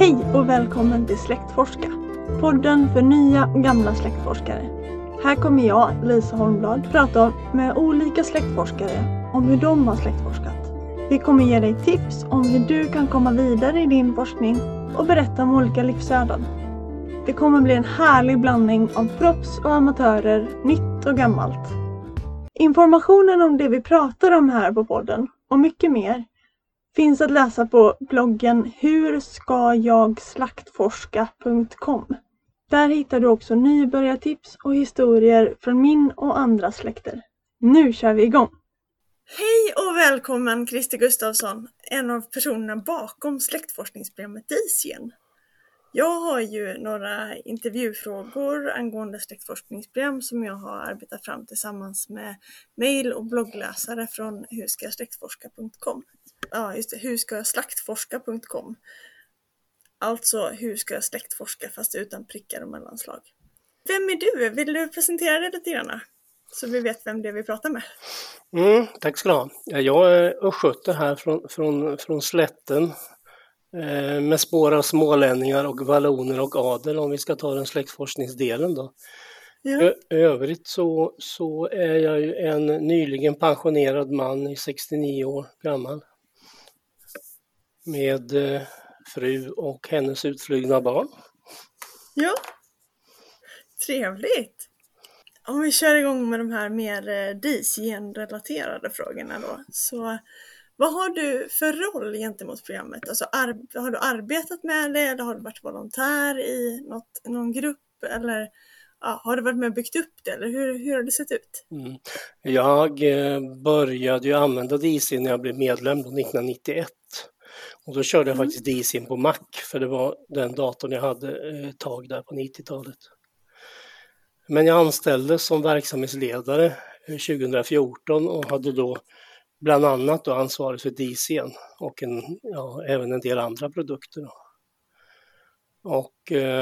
Hej och välkommen till Släktforska, podden för nya och gamla släktforskare. Här kommer jag, Lisa Holmblad, prata med olika släktforskare om hur de har släktforskat. Vi kommer ge dig tips om hur du kan komma vidare i din forskning och berätta om olika livsöden. Det kommer bli en härlig blandning av proffs och amatörer, nytt och gammalt. Informationen om det vi pratar om här på podden och mycket mer finns att läsa på bloggen hurskajagslaktforska.com. Där hittar du också nybörjartips och historier från min och andra släkter. Nu kör vi igång! Hej och välkommen Christer Gustafsson, en av personerna bakom släktforskningsprogrammet DISIEN. Jag har ju några intervjufrågor angående släktforskningsprogram som jag har arbetat fram tillsammans med mejl- och bloggläsare från hurskajagslaktforska.com. Ja, just det, hurskajagslaktforska.com. Alltså hur ska jag släktforska fast utan prickar och mellanslag. Vem är du? Vill du presentera dig lite grann? Så vi vet vem det är vi pratar med. Tack ska du ha. Jag är östgöte här från slätten. Med spår av smålänningar och valloner och adel, om vi ska ta den släktforskningsdelen då. Ja. I övrigt så är jag ju en nyligen pensionerad man i 69 år gammal. Med fru och hennes utflugna barn. Ja, trevligt. Om vi kör igång med de här mer DISIEN-relaterade frågorna då. Så vad har du för roll gentemot programmet? Alltså, har du arbetat med det eller har du varit volontär i någon grupp? Eller har du varit med och byggt upp det? Eller hur har det sett ut? Jag började ju använda DISIEN när jag blev medlem 1991. Och då körde jag faktiskt DISIEN på Mac, för det var den datorn jag hade ett tag där på 90-talet. Men jag anställdes som verksamhetsledare 2014 och hade då bland annat då ansvarig för DISIEN och även en del andra produkter. Och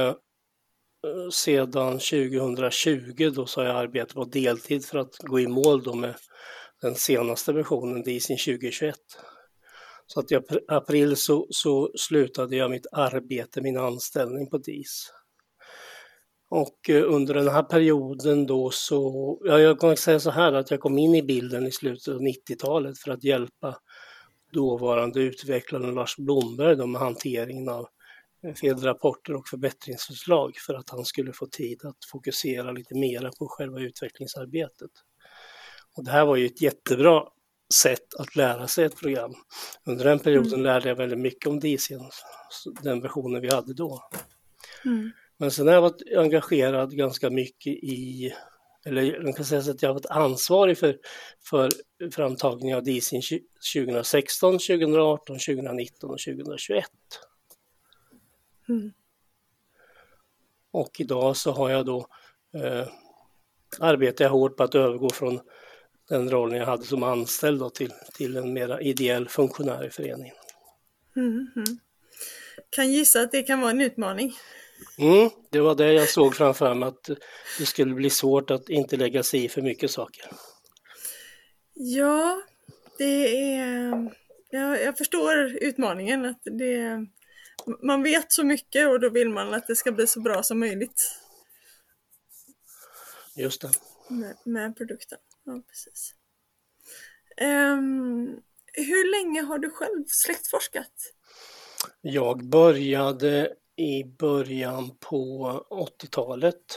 sedan 2020 då så har jag arbetat på deltid för att gå i mål då med den senaste versionen DISIEN 2021. Så att i april så slutade jag mitt arbete, min anställning på DIS. Och under den här perioden då jag kan säga så här att jag kom in i bilden i slutet av 90-talet för att hjälpa dåvarande utvecklaren Lars Blomberg då med hanteringen av felrapporter och förbättringsförslag för att han skulle få tid att fokusera lite mer på själva utvecklingsarbetet. Och det här var ju ett jättebra sätt att lära sig ett program. Under den perioden lärde jag väldigt mycket om DISIEN, den versionen vi hade då. Men sen har jag varit engagerad ganska mycket eller man kan säga att jag har varit ansvarig för framtagningen av DISIEN 2016, 2018, 2019 och 2021. Och idag så har jag då arbetat hårt på att övergå från den rollen jag hade som anställd då till en mer ideell funktionär i föreningen. Kan gissa att det kan vara en utmaning. Det var det jag såg framför mig, att det skulle bli svårt att inte lägga sig i för mycket saker. Ja, jag förstår utmaningen. Att man vet så mycket och då vill man att det ska bli så bra som möjligt. Just det. Med produkten. Ja, precis. Hur länge har du själv släktforskat? Jag började i början på 80-talet.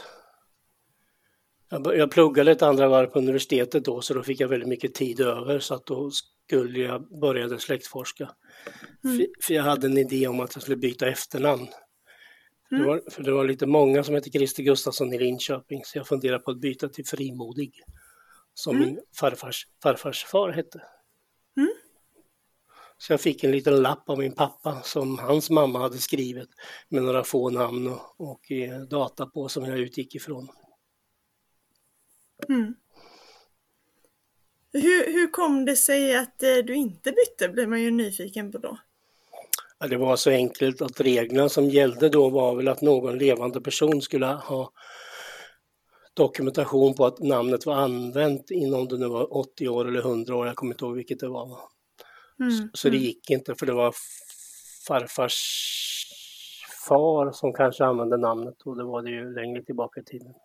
Jag pluggade ett andra varv på universitetet då, så då fick jag väldigt mycket tid över, så att då skulle jag börja släktforska. För jag hade en idé om att jag skulle byta efternamn. För det var lite många som hette Christer Gustafsson i Linköping, så jag funderade på att byta till Frimodig, som min farfars far hette. Så jag fick en liten lapp av min pappa som hans mamma hade skrivit med några få namn och data på som jag utgick ifrån. Hur kom det sig att du inte bytte? Blir man ju nyfiken på då. Ja, det var så enkelt att reglerna som gällde då var väl att någon levande person skulle ha dokumentation på att namnet var använt inom det nu var 80 år eller 100 år, jag kommer inte ihåg vilket det var. Så det gick inte, för det var farfars far som kanske använde namnet, och det var det ju längre tillbaka i tiden.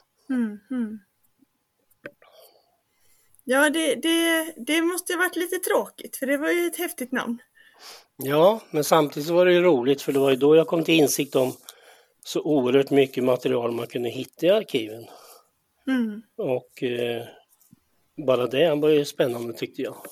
Ja, det måste ju ha varit lite tråkigt, för det var ju ett häftigt namn. Ja, men samtidigt var det ju roligt, för det var ju då jag kom till insikt om så oerhört mycket material man kunde hitta i arkiven. Och bara det var ju spännande, tyckte jag.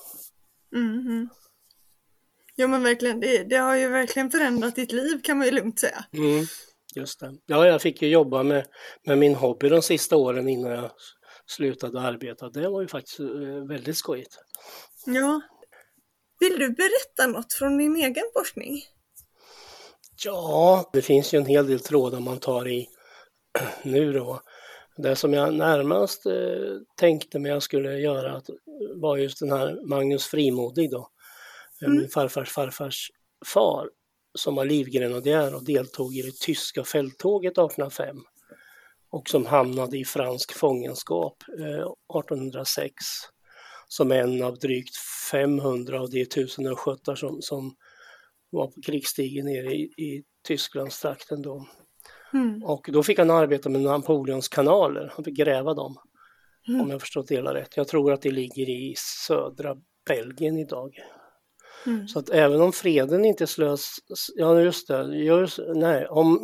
Ja, men verkligen, det har ju verkligen förändrat ditt liv, kan man ju lugnt säga. Just det. Ja, jag fick ju jobba med min hobby de sista åren innan jag slutade arbeta. Det var ju faktiskt väldigt skojigt. Ja. Vill du berätta något från din egen forskning? Ja, det finns ju en hel del trådar man tar i nu då. Det som jag närmast tänkte mig jag skulle göra var just den här Magnus Frimodig då. Min farfars far som var livgrenadjär och deltog i det tyska fälttåget 1805 och som hamnade i fransk fångenskap 1806 som en av drygt 500 av de 1000 östgötar som var på krigsstigen nere i Tysklandstrakten då. Och då fick han arbeta med Napoleons kanaler, han fick gräva dem, om jag förstått det hela rätt. Jag tror att det ligger i södra Belgien idag. Så att även om freden inte slös, ja just det, om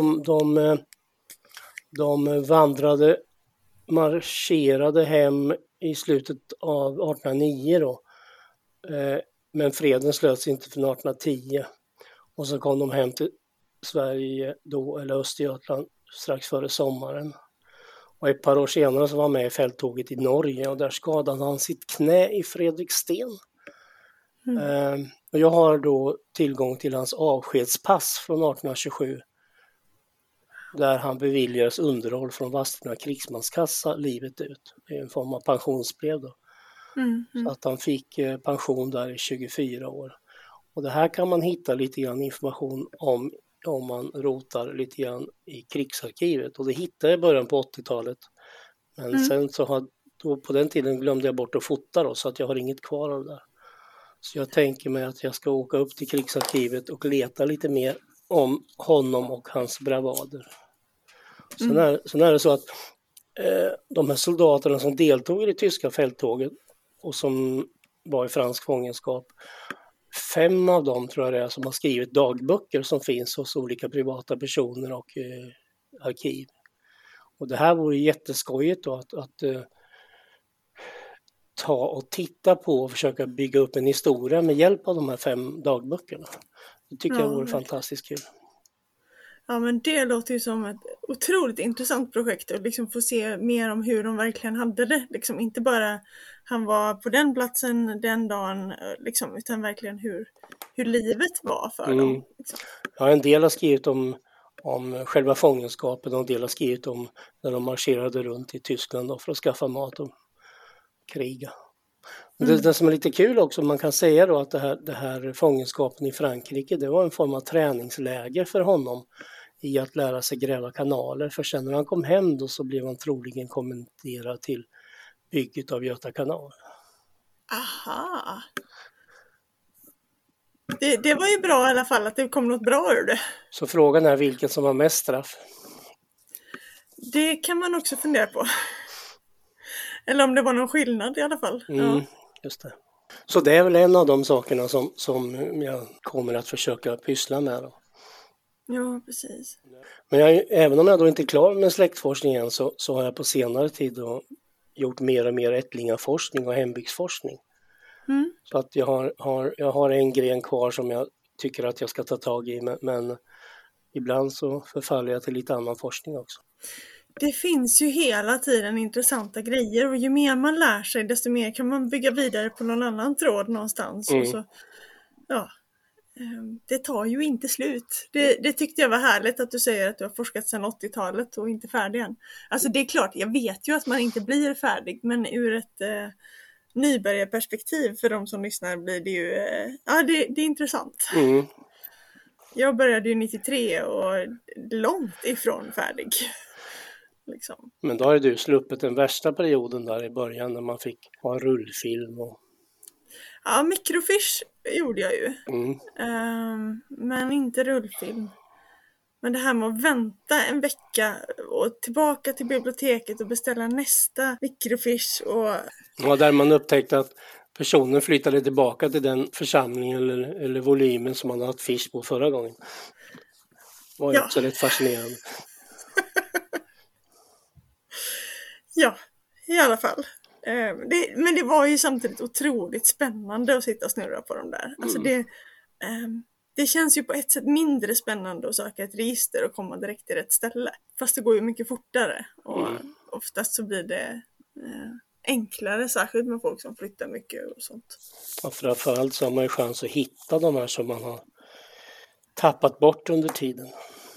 de marscherade hem i slutet av 1809 då, men freden slöts inte för 1810 och så kom de hem till Sverige då, eller Östergötland, strax före sommaren. Och ett par år senare så var han med i fälttåget i Norge och där skadade han sitt knä i Fredriksten. Och jag har då tillgång till hans avskedspass från 1827 där han beviljades underhåll från Vadstena krigsmanskassa livet ut. Det är en form av pensionsbrev då. Så att han fick pension där i 24 år. Och det här kan man hitta lite grann information om man rotar lite grann i krigsarkivet. Och det hittade jag i början på 80-talet. Men sen så på den tiden glömde jag bort att fota då, så att jag har inget kvar av det där. Så jag tänker mig att jag ska åka upp till krigsarkivet och leta lite mer om honom och hans bravader. Sen är det så att de här soldaterna som deltog i det tyska fälttåget och som var i fransk fångenskap, 5 av dem tror jag det är som har skrivit dagböcker som finns hos olika privata personer och arkiv. Och det här vore jätteskojigt då att ta och titta på och försöka bygga upp en historia med hjälp av de här 5 dagböckerna. Det tycker jag vore fantastiskt kul. Ja, men det låter ju som ett otroligt intressant projekt att liksom få se mer om hur de verkligen hade det. Liksom inte bara han var på den platsen den dagen, liksom, utan verkligen hur livet var för dem. Liksom. Ja, en del har skrivit om själva fångenskapen och en del har skrivit om när de marscherade runt i Tyskland då för att skaffa mat och kriga. Det som är lite kul också, man kan säga då att det här fångenskapen i Frankrike, det var en form av träningsläger för honom i att lära sig gräva kanaler. För sen när han kom hem då så blev han troligen kommenderad till bygget av Göta kanal. Aha! Det var ju bra i alla fall att det kom något bra ur det. Så frågan är vilken som har mest straff? Det kan man också fundera på. Eller om det var någon skillnad i alla fall. Ja. Just det. Så det är väl en av de sakerna som jag kommer att försöka pyssla med då. Ja, precis. Men även om jag då inte är klar med släktforskningen så har jag på senare tid då gjort mer och mer ättlingaforskning och hembygdsforskning. Så att jag har en gren kvar som jag tycker att jag ska ta tag i, men ibland så förfaller jag till lite annan forskning också. Det finns ju hela tiden intressanta grejer och ju mer man lär sig desto mer kan man bygga vidare på någon annan tråd någonstans. Och så, ja, det tar ju inte slut. Det tyckte jag var härligt att du säger att du har forskat sedan 80-talet och inte färdig än. Alltså det är klart, jag vet ju att man inte blir färdig, men ur ett nybörjarperspektiv för de som lyssnar blir det ju, det är intressant. Jag började ju 93 och långt ifrån färdig. Liksom. Men då har ju du sluppit den värsta perioden där i början när man fick ha rullfilm och... Ja, microfiche gjorde jag ju. Men inte rullfilm. Men det här med att vänta en vecka och tillbaka till biblioteket och beställa nästa microfiche och... Ja, där man upptäckte att personen flyttade tillbaka till den församlingen eller volymen som man hade haft fisch på förra gången. Det var ju också rätt fascinerande. Ja, i alla fall. Men det var ju samtidigt otroligt spännande att sitta och snurra på dem där. Alltså det känns ju på ett sätt mindre spännande att söka ett register och komma direkt till rätt ställe. Fast det går ju mycket fortare och oftast så blir det enklare, särskilt med folk som flyttar mycket och sånt. Ja, framförallt så har man ju chans att hitta de här som man har tappat bort under tiden.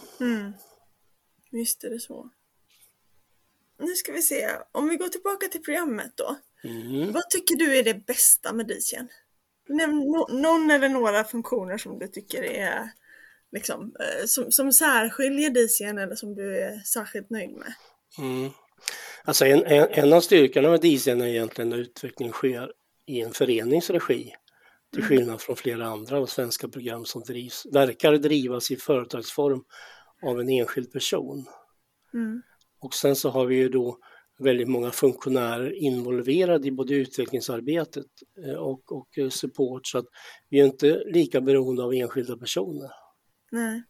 Visst är det så. Nu ska vi se, om vi går tillbaka till programmet då. Vad tycker du är det bästa med DCien? Nämn någon eller några funktioner som du tycker är liksom, som särskiljer DCien eller som du är särskilt nöjd med. Alltså en av styrkorna med DCien är egentligen att utvecklingen sker i en föreningsregi. Till skillnad från flera andra svenska program som verkar drivas i företagsform av en enskild person. Och sen så har vi ju då väldigt många funktionärer involverade i både utvecklingsarbetet och support, så att vi är inte lika beroende av enskilda personer. Nej.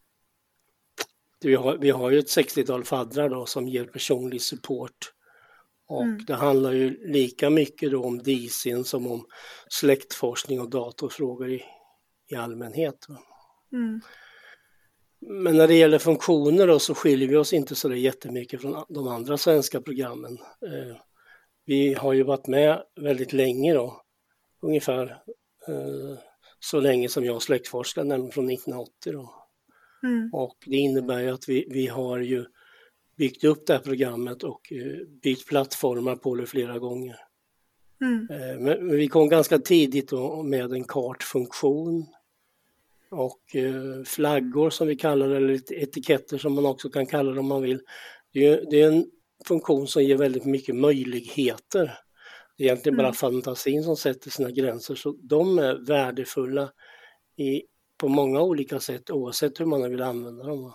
Vi har ju ett 60-tal faddrar då som ger personlig support, och det handlar ju lika mycket då om DCien som om släktforskning och datorfrågor i allmänhet. Men när det gäller funktioner då, så skiljer vi oss inte så jättemycket från de andra svenska programmen. Vi har ju varit med väldigt länge då, ungefär så länge som jag släktforskade, nämligen från 1980 då. Och det innebär ju att vi har ju byggt upp det här programmet och bytt plattformar på det flera gånger. Men vi kom ganska tidigt då med en kartfunktion och flaggor som vi kallar det, eller etiketter som man också kan kalla det om man vill. Det är en funktion som ger väldigt mycket möjligheter. Det är egentligen bara fantasin som sätter sina gränser, så de är värdefulla på många olika sätt oavsett hur man vill använda dem.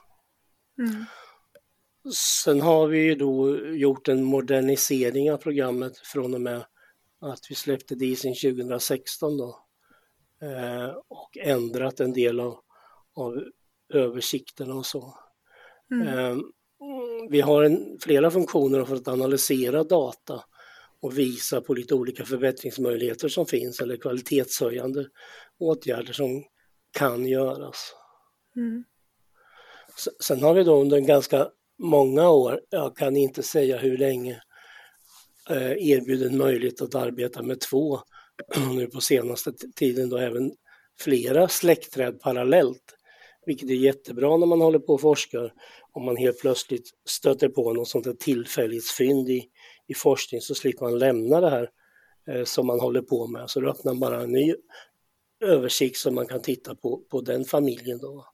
Sen har vi ju då gjort en modernisering av programmet från och med att vi släppte DCien 2016 då. Och ändrat en del av översikterna och så. Vi har flera funktioner för att analysera data och visa på lite olika förbättringsmöjligheter som finns eller kvalitetshöjande åtgärder som kan göras. Sen har vi då under ganska många år, jag kan inte säga hur länge, erbjudit möjlighet att arbeta med 2, nu på senaste tiden då även flera släktträd parallellt, vilket är jättebra när man håller på och forskar. Om man helt plötsligt stöter på något sånt här tillfälligt fynd i forskning, så slipper man lämna det här som man håller på med, så då öppnar bara en ny översikt som man kan titta på den familjen då.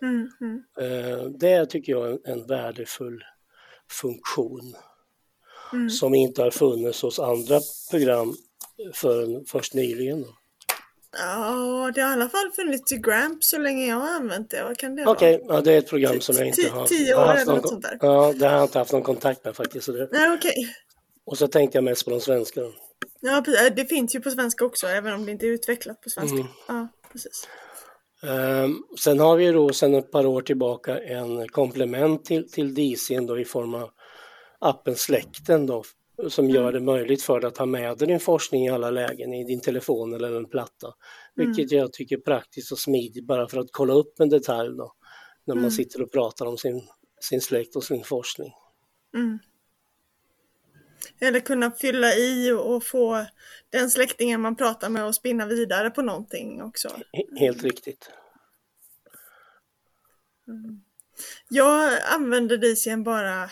Det tycker jag är en värdefull funktion som inte har funnits hos andra program först nyligen då. Ja, det har i alla fall funnits i Gramp så länge jag har använt det. Vad kan det vara? Okej, ja, det är ett program som jag inte har 10 år eller något sånt där. Ja, det har jag inte haft någon kontakt med faktiskt. Nej, okej. Och så tänkte jag mest på de svenska. Ja, det finns ju på svenska också, även om det inte är utvecklat på svenska. Ja, precis. Sen har vi då sedan ett par år tillbaka en komplement till DCien då i form av appen Släkten då, som gör det möjligt för dig att ha med dig din forskning i alla lägen i din telefon eller en platta. Vilket jag tycker är praktiskt och smidigt, bara för att kolla upp en detalj då, när man sitter och pratar om sin släkt och sin forskning. Eller kunna fylla i och få den släktingen man pratar med och spinna vidare på någonting också. Helt riktigt. Jag använde DCien bara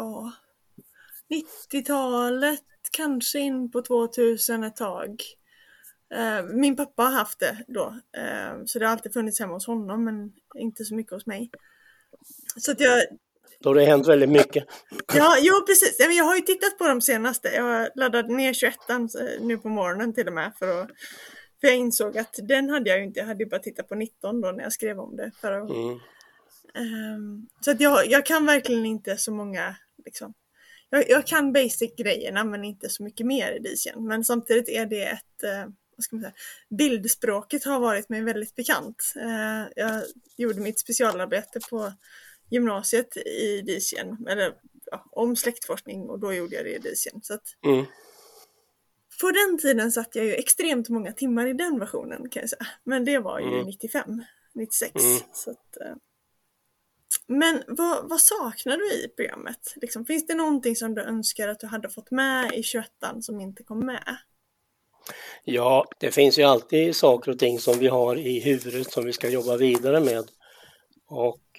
90-talet, kanske in på 2000 ett tag. Min pappa har haft det då, så det har alltid funnits hemma hos honom, men inte så mycket hos mig. Så att då har det hänt väldigt mycket. Ja, precis. Jag har ju tittat på de senaste. Jag laddade ner 21an nu på morgonen till och med, för jag insåg att den hade jag ju inte. Jag hade ju bara tittat på 19 då när jag skrev om det förra gången. Så att jag kan verkligen inte så många liksom. Jag kan basic-grejerna men inte så mycket mer i Dicien. Men samtidigt är det ett, vad ska man säga, bildspråket har varit mig väldigt bekant. Jag gjorde mitt specialarbete på gymnasiet i Dicien, eller om släktforskning, och då gjorde jag det i Dicien. Så att på den tiden satt jag ju extremt många timmar i den versionen kan jag säga. Men det var ju 95, 96. Så att, men vad saknar du i programmet? Liksom, finns det någonting som du önskar att du hade fått med i 21an som inte kom med? Ja, det finns ju alltid saker och ting som vi har i huvudet som vi ska jobba vidare med. Och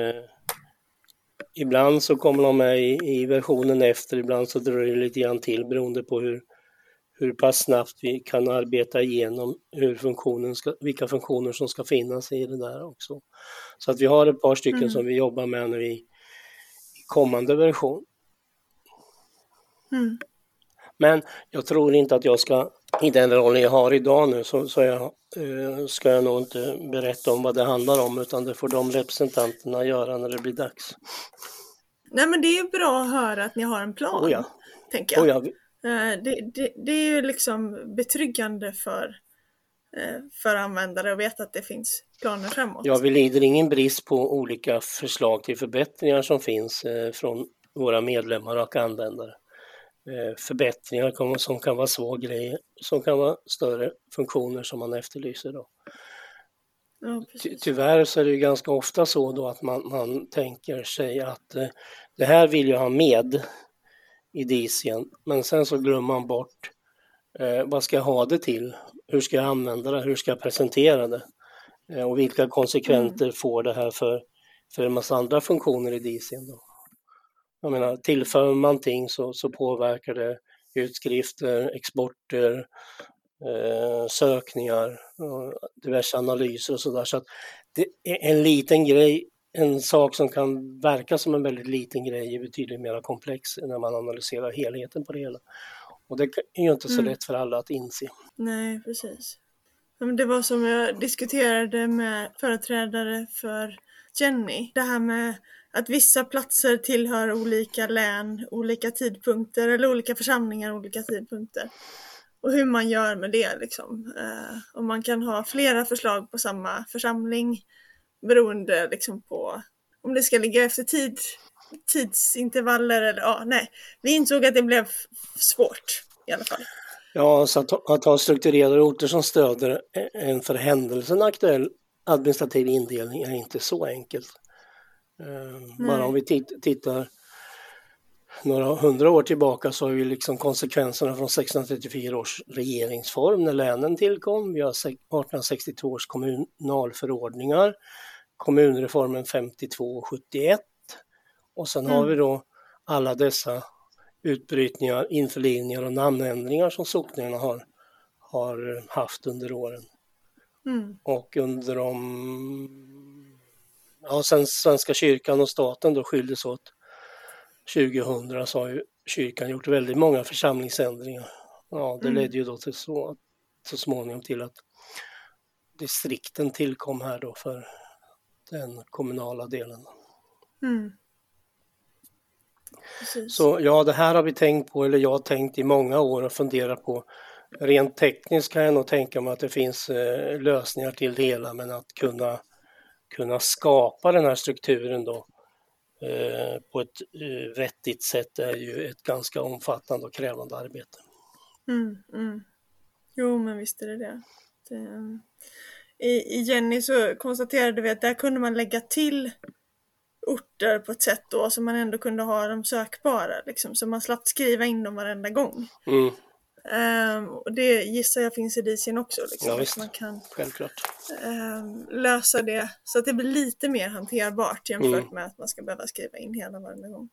ibland så kommer de med i versionen efter, ibland så drar det lite grann till beroende på hur pass snabbt vi kan arbeta igenom vilka funktioner som ska finnas i det där också. Så att vi har ett par stycken som vi jobbar med nu i kommande version. Men jag tror inte att jag ska, i den rollen jag har idag nu, så ska jag nog inte berätta om vad det handlar om, utan det får de representanterna göra när det blir dags. Nej, men det är bra att höra att ni har en plan, tänker jag. Det är ju liksom betryggande för användare att veta att det finns planer framåt. Ja, vi lider ingen brist på olika förslag till förbättringar som finns från våra medlemmar och användare. Förbättringar som kan vara små grejer, som kan vara större funktioner som man efterlyser då. Ja, tyvärr så är det ju ganska ofta så då att man tänker sig att det här vill jag ha med i Dicien, men sen så glömmer man bort vad ska jag ha det till, hur ska jag använda det, hur ska jag presentera det och vilka konsekvenser får det här för en massa andra funktioner i Dicien då. Jag menar, tillför man ting så påverkar det utskrifter, exporter, sökningar, diverse analyser och sådär. Så att det är en liten grej, en sak som kan verka som en väldigt liten grej är betydligt mer komplex när man analyserar helheten på det hela. Och det är ju inte så lätt för alla att inse. Nej, precis. Men det var som jag diskuterade med företrädare för Jenny. Det här med att vissa platser tillhör olika län, olika tidpunkter, eller olika församlingar, olika tidpunkter. Och hur man gör med det liksom. Om man kan ha flera förslag på samma församling beroende liksom på om det ska ligga efter tidsintervaller eller nej. Vi insåg att det blev svårt i alla fall. Ja, så att ha strukturerade orter som stöder en för händelsen aktuell administrativ indelning är inte så enkelt. Bara om vi tittar några 100 år tillbaka så har vi liksom konsekvenserna från 1634 års regeringsform när länen tillkom. Vi har 1862 års kommunalförordningar, kommunreformen 52 och 71 och sen har vi då alla dessa utbrytningar, införlivningar och namnändringar som sockningarna har haft under åren. Och under sen Svenska kyrkan och staten då skildes åt 2000 så har ju kyrkan gjort väldigt många församlingsändringar. Ja, det ledde ju då till så småningom till att distrikten tillkom här då för den kommunala delen. Så ja, det här har vi tänkt på, eller jag har tänkt i många år och funderat på. Rent tekniskt kan jag nog tänka mig att det finns lösningar till det hela, men att kunna skapa den här strukturen då på ett vettigt sätt är ju ett ganska omfattande och krävande arbete. Jo, men visst är det. I Jenny så konstaterade vi att där kunde man lägga till orter på ett sätt då så man ändå kunde ha dem sökbara liksom, så man slapp skriva in dem varenda gång. Och det gissar jag finns i Dicien också liksom, ja, visst. Man kan självklart lösa det så att det blir lite mer hanterbart jämfört med att man ska behöva skriva in hela varenda gång.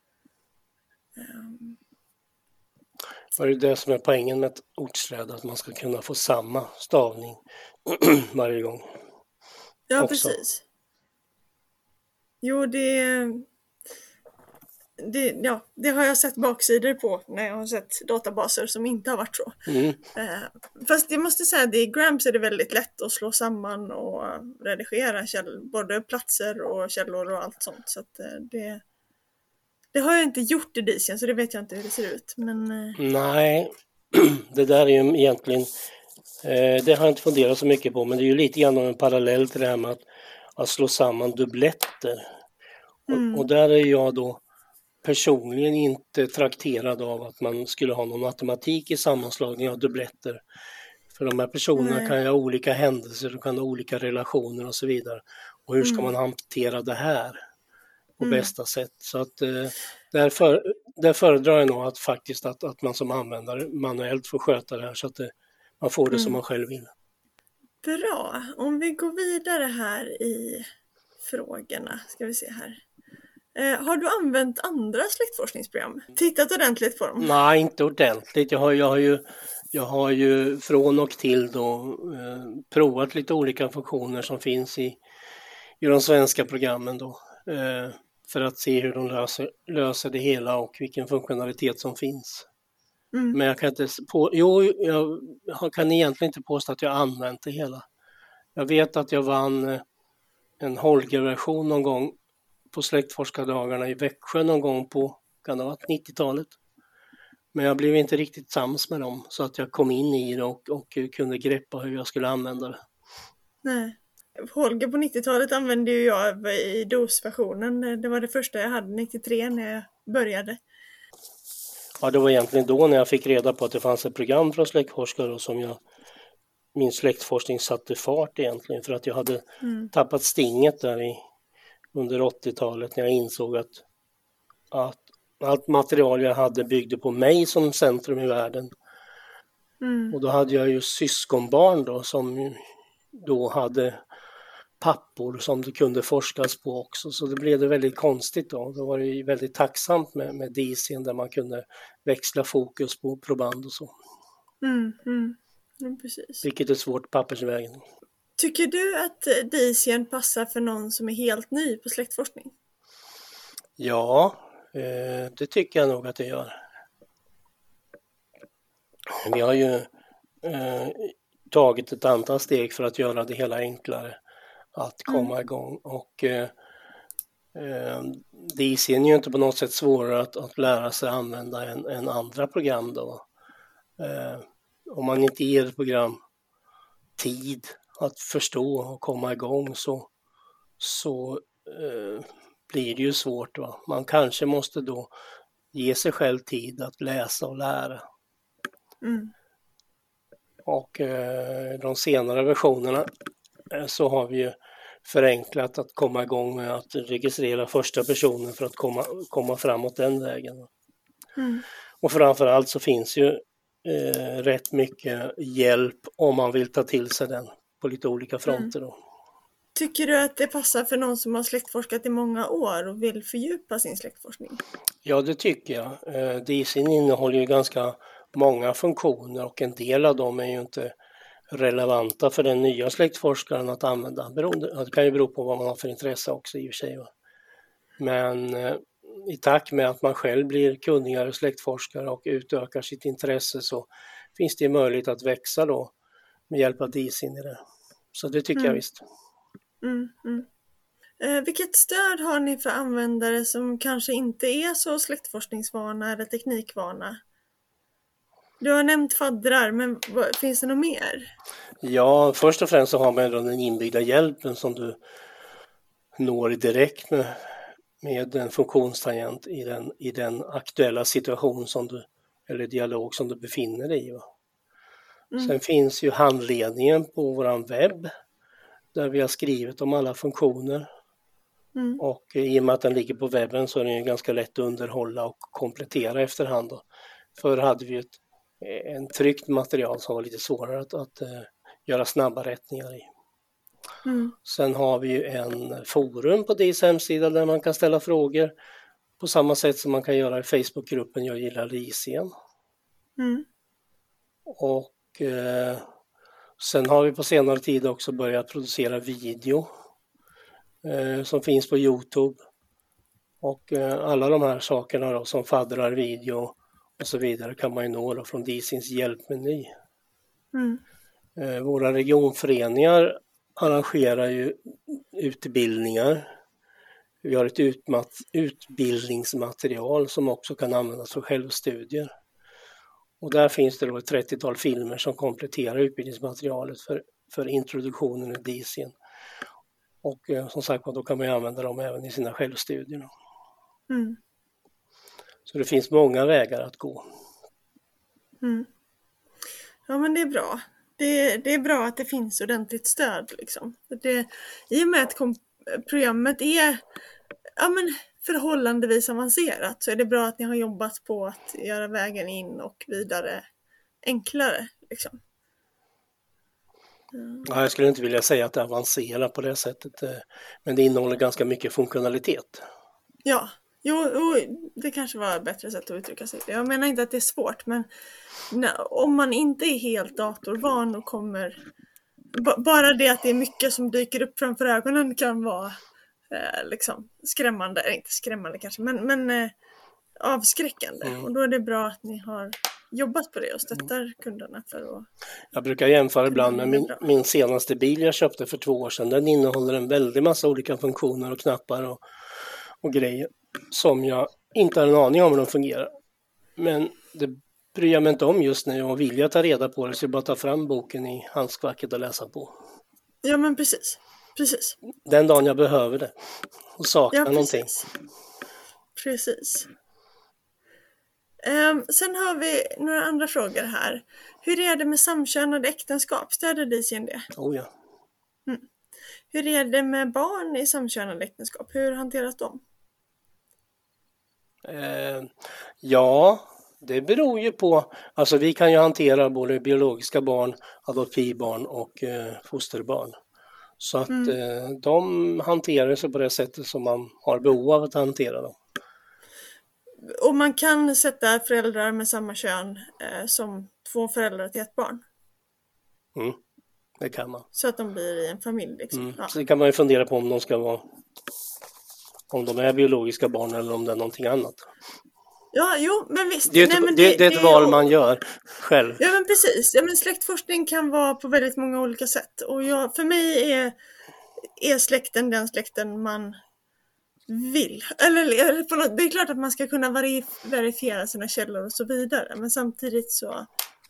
Och det är det som är poängen med ett ortsträd, att man ska kunna få samma stavning varje gång. Ja, också. Precis. Jo, det det har jag sett baksidor på när jag har sett databaser som inte har varit så. Fast jag måste säga att i Gramps är det väldigt lätt att slå samman och redigera både platser och källor och allt sånt. Så att det har jag inte gjort i Deecian, så det vet jag inte hur det ser ut. Men... Nej, det där är ju egentligen, det har jag inte funderat så mycket på, men det är ju lite grann av en parallell till det här med att slå samman dubbletter. Och där är jag då personligen inte trakterad av att man skulle ha någon matematik i sammanslagning av dubbletter. För de här personerna kan ju ha olika händelser och kan ha olika relationer och så vidare. Och hur ska man hantera det här på bästa sätt? Så att där föredrar jag nog att faktiskt att man som användare manuellt får sköta det här så att man får det som man själv vill. Bra, om vi går vidare här i frågorna, ska vi se här. Har du använt andra släktforskningsprogram? Tittat ordentligt på dem? Nej, inte ordentligt. Jag har ju från och till då provat lite olika funktioner som finns i de svenska programmen då. För att se hur de löser det hela och vilken funktionalitet som finns. Men jag kan inte jag kan egentligen inte påstå att jag använt det hela. Jag vet att jag vann en Holger-version någon gång på släktforskardagarna i Växjö någon gång på, kan det ha varit 90-talet. Men jag blev inte riktigt sams med dem så att jag kom in i det och kunde greppa hur jag skulle använda det. Nej. Holger på 90-talet använde ju jag i DOS-versionen. Det var det första jag hade 93 när jag började. Ja, det var egentligen då när jag fick reda på att det fanns ett program för släktforskare och som min släktforskning satte fart egentligen, för att jag hade tappat stinget där under 80-talet när jag insåg att allt material jag hade byggde på mig som centrum i världen. Och då hade jag ju syskonbarn då som då hade pappor som det kunde forskas på också, så det blev det väldigt konstigt då. Då var det ju väldigt tacksamt med Deecian där man kunde växla fokus på proband och så. Ja, precis. Vilket är svårt pappersvägen. Tycker du att Deecian passar för någon som är helt ny på släktforskning? Ja, det tycker jag nog att det gör. Vi har ju tagit ett antal steg för att göra det hela enklare att komma igång, och Deecian är ju inte på något sätt svårare att lära sig använda än andra program då. Om man inte ger ett program tid att förstå och komma igång så blir det ju svårt. Va? Man kanske måste då ge sig själv tid att läsa och lära. Och de senare versionerna så har vi ju förenklat att komma igång med att registrera första personen för att komma framåt den vägen. Och framförallt så finns ju rätt mycket hjälp om man vill ta till sig den på lite olika fronter då. Tycker du att det passar för någon som har släktforskat i många år och vill fördjupa sin släktforskning? Ja, det tycker jag. Deecian innehåller ju ganska många funktioner och en del av dem är ju inte relevanta för den nya släktforskaren att använda. Det kan ju bero på vad man har för intresse också i och för sig. Va? Men i takt med att man själv blir kunnigare släktforskare och utökar sitt intresse så finns det möjlighet att växa då med hjälp av Deecian i det. Så det tycker jag visst. Vilket stöd har ni för användare som kanske inte är så släktforskningsvana eller teknikvana? Du har nämnt faddrar, men finns det något mer? Ja, först och främst så har man den inbyggda hjälpen som du når direkt med en funktionstangent i den aktuella situation eller dialog som du befinner dig i. Va? Sen finns ju handledningen på vår webb där vi har skrivit om alla funktioner. Och i och med att den ligger på webben så är den ganska lätt att underhålla och komplettera efterhand. Förr hade vi en tryckt material som var lite svårare att göra snabba rättningar i. Sen har vi ju en forum på Deecians hemsida där man kan ställa frågor på samma sätt som man kan göra i Facebookgruppen Jag gillar Deecian. Och sen har vi på senare tid också börjat producera video som finns på YouTube. Och alla de här sakerna då, som faddrar, video och så vidare kan man ju nå då från DISINs hjälpmeny. Våra regionföreningar arrangerar ju utbildningar. Vi har ett utbildningsmaterial som också kan användas för självstudier. Och där finns det då ett 30-tal filmer som kompletterar utbildningsmaterialet för introduktionen i DISIN. Och som sagt, då kan man använda dem även i sina självstudier. Så det finns många vägar att gå. Ja, men det är bra. Det är bra att det finns ordentligt stöd liksom. I och med att programmet är förhållandevis avancerat, så är det bra att ni har jobbat på att göra vägen in och vidare enklare liksom. Ja, jag skulle inte vilja säga att det avancerar på det sättet, men det innehåller ganska mycket funktionalitet. Ja, jo, det kanske var ett bättre sätt att uttrycka sig. Jag menar inte att det är svårt, men om man inte är helt datorvan och kommer... Bara det att det är mycket som dyker upp framför ögonen kan vara liksom skrämmande. Eller inte skrämmande kanske, men avskräckande. Och då är det bra att ni har jobbat på det och stöttar kunderna för att... Jag brukar jämföra ibland med min senaste bil jag köpte för 2 år sedan. Den innehåller en väldig massa olika funktioner och knappar och grejer som jag inte har en aning om hur de fungerar. Men det bryr jag mig inte om just när jag vill ta reda på det, så jag bara ta fram boken i handskfacket och läsa på. Ja, men precis. Den dagen jag behöver det och saknar någonting. Precis. Sen har vi några andra frågor här. Hur är det med samkönade äktenskap? Stöder DISIN det? Oh ja. Hur är det med barn i samkönade äktenskap? Hur hanteras de? Ja, det beror ju på. Alltså vi kan ju hantera både biologiska barn, adoptivbarn och fosterbarn. Så att de hanterar sig på det sättet som man har behov av att hantera dem. Och man kan sätta föräldrar med samma kön som 2 föräldrar till ett barn? Det kan man. Så att de blir i en familj liksom. Ja. Så det kan man ju fundera på om de ska vara, om de är biologiska barn eller om det är någonting annat. Ja, jo, men visst. Det är ett val man gör själv. Ja, men precis. Ja, men släktforskning kan vara på väldigt många olika sätt. Och för mig är släkten den släkten man vill. Eller det är klart att man ska kunna verifiera sina källor och så vidare. Men samtidigt så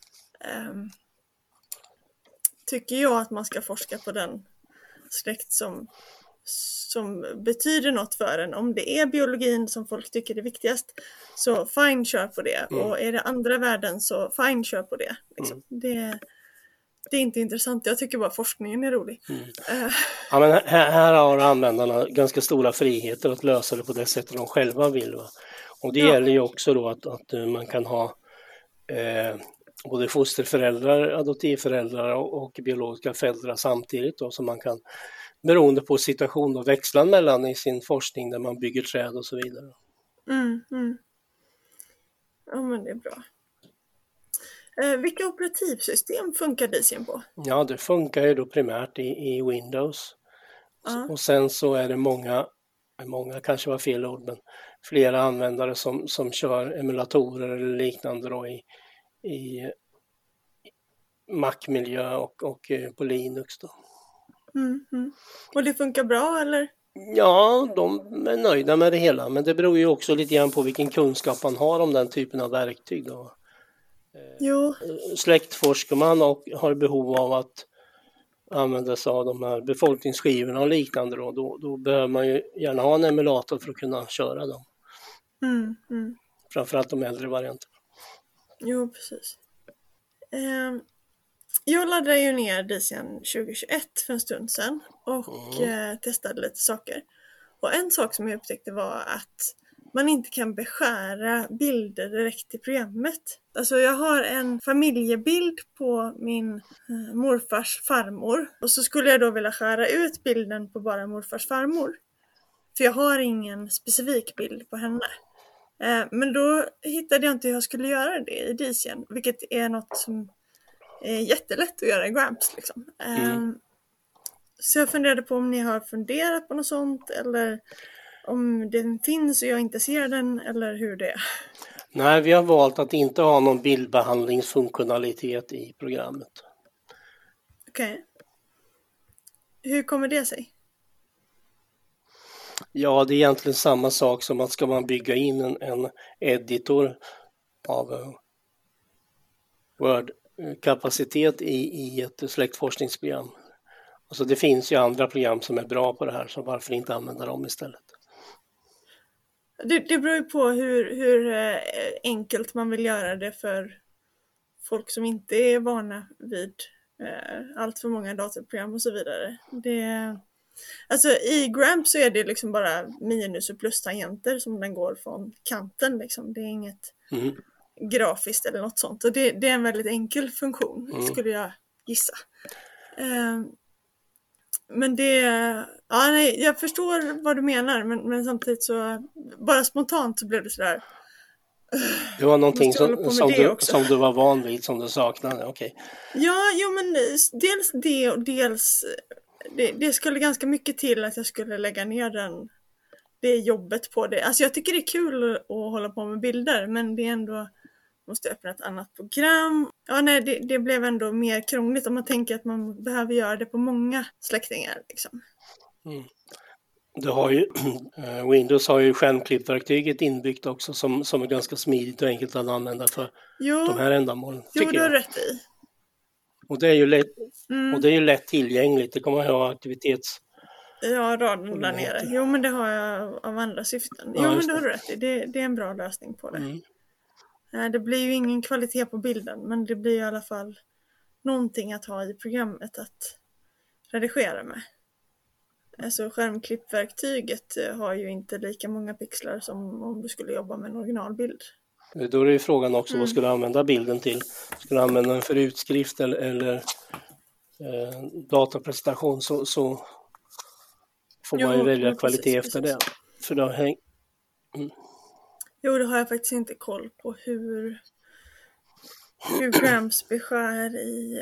tycker jag att man ska forska på den släkt som betyder något för en. Om det är biologin som folk tycker är viktigast, så fine, kör på det. Och är det andra värden, så fine, kör på det. Liksom. Det är inte intressant. Jag tycker bara forskningen är rolig. Ja, men här har användarna ganska stora friheter att lösa det på det sättet de själva vill. Va? Och det gäller ju också då att man kan ha både fosterföräldrar, adoptivföräldrar och biologiska föräldrar samtidigt då, som man kan, beroende på situation, och växla mellan i sin forskning där man bygger träd och så vidare. Ja, men det är bra. Vilka operativsystem funkar DISIN på? Ja, det funkar ju då primärt i Windows. Och sen så är det många kanske var fel ord, men flera användare som kör emulatorer eller liknande då i Mac-miljö och på Linux då. Och det funkar bra eller? Ja, de är nöjda med det hela, men det beror ju också lite grann på vilken kunskap man har om den typen av verktyg då. Släktforskar man och har behov av att använda sig av de här befolkningsskivorna och liknande då behöver man ju gärna ha en emulator för att kunna köra dem. Framförallt de äldre varianterna. Jo, precis. Jag laddade ju ner DISIN 2021 för en stund sedan och testade lite saker. Och en sak som jag upptäckte var att man inte kan beskära bilder direkt i programmet. Alltså jag har en familjebild på min morfars farmor. Och så skulle jag då vilja skära ut bilden på bara morfars farmor. För jag har ingen specifik bild på henne. Men då hittade jag inte hur jag skulle göra det i DISIN. Vilket är något som är jättelätt att göra i Gramps liksom. Så jag funderade på om ni har funderat på något sånt eller om den finns och jag inte ser den, eller hur det är? Nej, vi har valt att inte ha någon bildbehandlingsfunktionalitet i programmet. Okej. Hur kommer det sig? Ja, det är egentligen samma sak som att ska man bygga in en editor av Word-kapacitet i ett släktforskningsprogram. Alltså det finns ju andra program som är bra på det här, så varför inte använda dem istället? Det beror ju på hur enkelt man vill göra det för folk som inte är vana vid allt för många datorprogram och så vidare. Alltså i Gramp så är det liksom bara minus- och plus-tangenter som den går från kanten liksom. Det är inget grafiskt eller något sånt. Och det är en väldigt enkel funktion, skulle jag gissa. Men nej, jag förstår vad du menar, men samtidigt så, bara spontant så blev det sådär. Det var någonting som du var van vid, som du saknade, okej. Ja, jo men dels det och dels, det skulle ganska mycket till att jag skulle lägga ner det jobbet på det. Alltså jag tycker det är kul att hålla på med bilder, men det är ändå, måste öppna ett annat program. Ja, nej, det blev ändå mer krångligt om man tänker att man behöver göra det på många släktingar liksom. Du har ju, Windows har ju skärmklippverktyget inbyggt också som är ganska smidigt och enkelt att använda för de här ändamålen. Jo, du har rätt i. Och det är ju lätt tillgängligt. Det kommer att ha aktivitets... Ja, raden där nere. Jo, men det har jag av andra syften. Jo, men det har du rätt i. Det är en bra lösning på det. Det blir ju ingen kvalitet på bilden, men det blir i alla fall någonting att ha i programmet att redigera med. Alltså skärmklippverktyget har ju inte lika många pixlar som om du skulle jobba med en originalbild. Då är det ju frågan också, vad skulle du använda bilden till? Skulle du använda den för utskrift eller datapresentation, så får man ju välja kvalitet efter det. För då Jo, det har jag faktiskt inte koll på hur Gramps beskär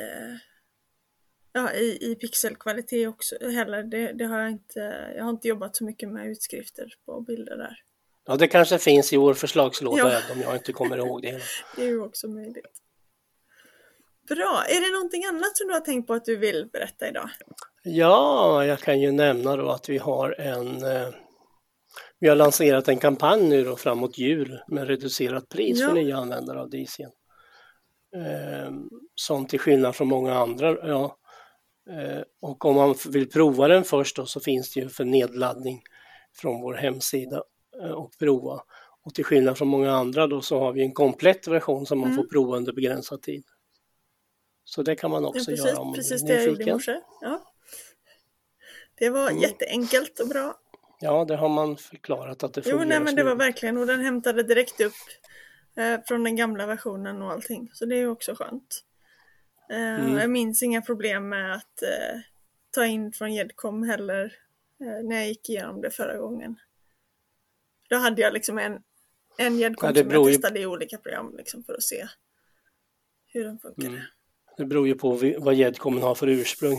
i pixelkvalitet också heller. Det har jag har inte jobbat så mycket med utskrifter på bilder där. Ja, det kanske finns i vår förslagslåda om jag inte kommer ihåg det. Det är ju också möjligt. Bra, är det någonting annat som du har tänkt på att du vill berätta idag? Ja, jag kan ju nämna då att vi har lanserat en kampanj nu då framåt jul med reducerat pris för nya användare av DCN. Som till skillnad från många andra, och om man vill prova den först då, så finns det ju för nedladdning från vår hemsida och prova. Och till skillnad från många andra då, så har vi en komplett version som man får prova under begränsad tid. Så det kan man också göra om man är nyfiken. Det jag gjorde i morse. Ja. Det var jätteenkelt och bra. Ja, det har man förklarat att det fungerar. Jo, nej, men det var verkligen, och den hämtade direkt upp från den gamla versionen och allting. Så det är också skönt. Jag minns inga problem med att ta in från Gedcom heller när jag gick igenom det förra gången. Då hade jag liksom en Gedcom som jag testade i olika program liksom, för att se hur den funkar. Det beror ju på vad Gedcom har för ursprung,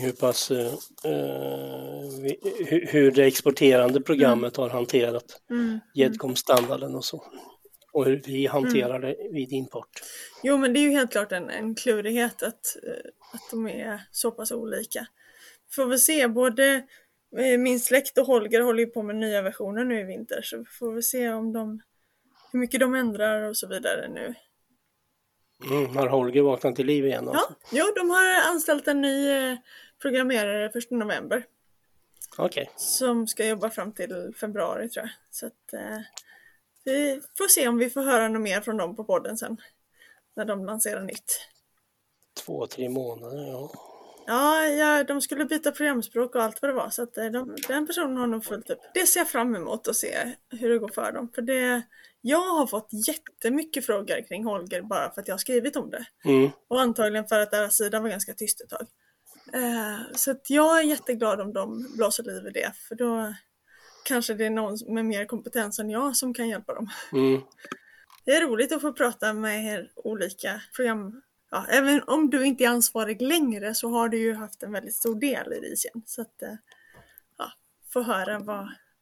hur det exporterande programmet har hanterat Gedcom-standarden och så. Och hur vi hanterar det vid import. Jo, men det är ju helt klart en klurighet att de är så pass olika. Får vi se, både min släkt och Holger håller ju på med nya versioner nu i vinter. Så får vi se hur mycket de ändrar och så vidare nu. Har Holger vaknat till liv igen? Alltså? Ja, jo, de har anställt en ny programmerare 1 november. Okej. Som ska jobba fram till februari, tror jag. Så att vi får se om vi får höra något mer från dem på podden sen. När de lanserar nytt. 2-3 månader, ja. Ja, de skulle byta programspråk och allt vad det var. Så att den personen har nog fullt upp. Det ser jag fram emot att se hur det går för dem. För jag har fått jättemycket frågor kring Holger bara för att jag har skrivit om det. Och antagligen för att deras sida var ganska tyst ett tag. Så att jag är jätteglad om de blåser liv i det. För då kanske det är någon med mer kompetens än jag som kan hjälpa dem. Det är roligt att få prata med er olika program. Ja, även om du inte är ansvarig längre så har du ju haft en väldigt stor del i DCN. Så att få höra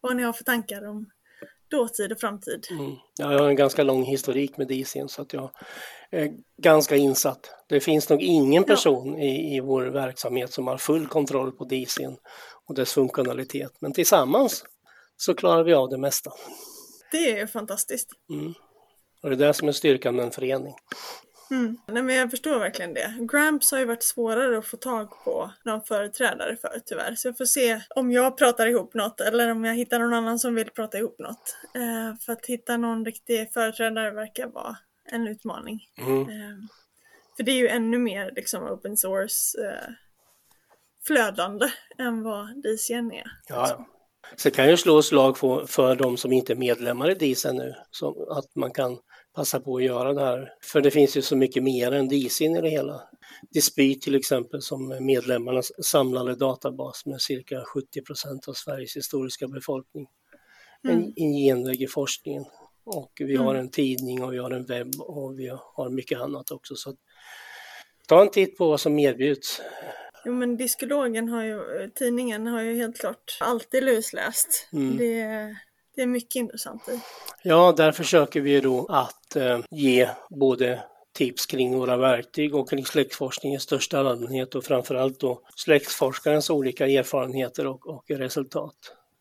vad ni har för tankar om dåtid och framtid. Jag har en ganska lång historik med DISIN så att jag är ganska insatt. Det finns nog ingen person i vår verksamhet som har full kontroll på DISIN och dess funktionalitet. Men tillsammans så klarar vi av det mesta. Det är fantastiskt. Och det är det som är styrkan med en förening. Nej, men jag förstår verkligen det. Gramps har ju varit svårare att få tag på någon företrädare för tyvärr. Så jag får se om jag pratar ihop något eller om jag hittar någon annan som vill prata ihop något. För att hitta någon riktig företrädare verkar vara en utmaning. För det är ju ännu mer liksom open source flödande än vad DISIN är. Ja. Så kan ju slå slag för de som inte är medlemmar i DISIN nu. Så att man kan passa på att göra det här. För det finns ju så mycket mer än DISIN i det hela. Dispyt till exempel som medlemmarnas samlade databas med cirka 70% av Sveriges historiska befolkning. En genväg i forskningen. Och vi har en tidning och vi har en webb och vi har mycket annat också. Så ta en titt på vad som erbjuds. Jo, men tidningen har ju helt klart alltid lusläst. Det är mycket intressant i. Ja, där försöker vi då att ge både tips kring våra verktyg och kring släktforskning i största allmänhet och framförallt då släktforskarens olika erfarenheter och resultat.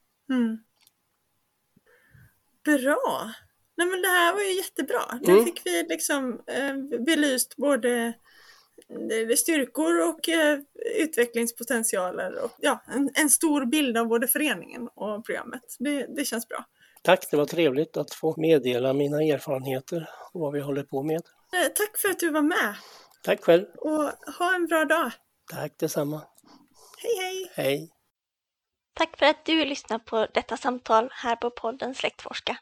Bra! Nej, men det här var ju jättebra. Nu fick vi liksom belyst både styrkor och utvecklingspotentialer och en stor bild av både föreningen och programmet. Det känns bra. Tack, det var trevligt att få meddela mina erfarenheter och vad vi håller på med. Tack för att du var med. Tack själv. Och ha en bra dag. Tack detsamma. Hej hej. Hej. Tack för att du lyssnar på detta samtal här på podden Släktforska.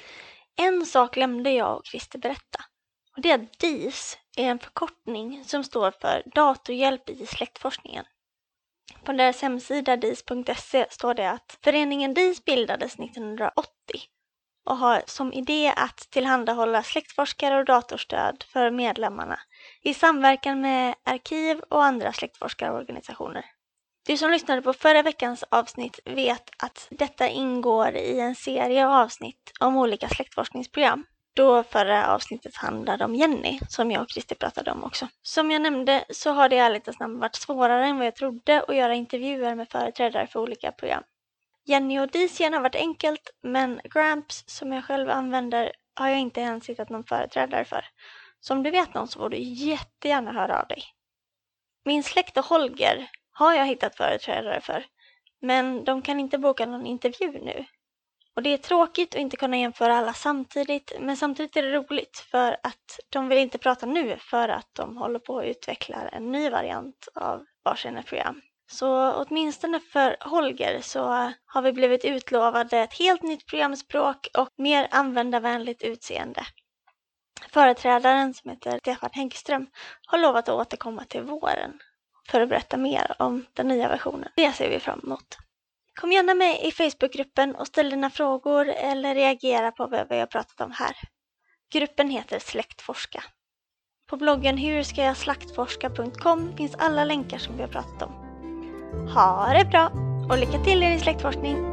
En sak glömde jag och Christer berätta. Och det är att DIS är en förkortning som står för datorhjälp i släktforskningen. På deras hemsida dis.se står det att föreningen DIS bildades 1980 och har som idé att tillhandahålla släktforskare och datorstöd för medlemmarna i samverkan med arkiv och andra släktforskarorganisationer. Du som lyssnade på förra veckans avsnitt vet att detta ingår i en serie avsnitt om olika släktforskningsprogram. Då förra avsnittet handlade om Jenny, som jag och Christer pratade om också. Som jag nämnde så har det i ärlighetens namn varit svårare än vad jag trodde att göra intervjuer med företrädare för olika program. Jenny och DISIN har varit enkelt, men Gramps som jag själv använder har jag inte ens hittat någon företrädare för. Så om du vet någon så får du jättegärna höra av dig. Min släkt och Holger har jag hittat företrädare för, men de kan inte boka någon intervju nu. Och det är tråkigt att inte kunna jämföra alla samtidigt, men samtidigt är det roligt för att de vill inte prata nu för att de håller på att utveckla en ny variant av varsina program. Så åtminstone för Holger så har vi blivit utlovade ett helt nytt programspråk och mer användarvänligt utseende. Företrädaren som heter Stefan Häggström har lovat att återkomma till våren för att berätta mer om den nya versionen. Det ser vi fram emot. Kom gärna med i Facebookgruppen och ställ dina frågor eller reagera på vad vi har pratat om här. Gruppen heter Släktforska. På bloggen hurskajaslaktforska.com finns alla länkar som vi har pratat om. Ha det bra och lycka till i din släktforskning!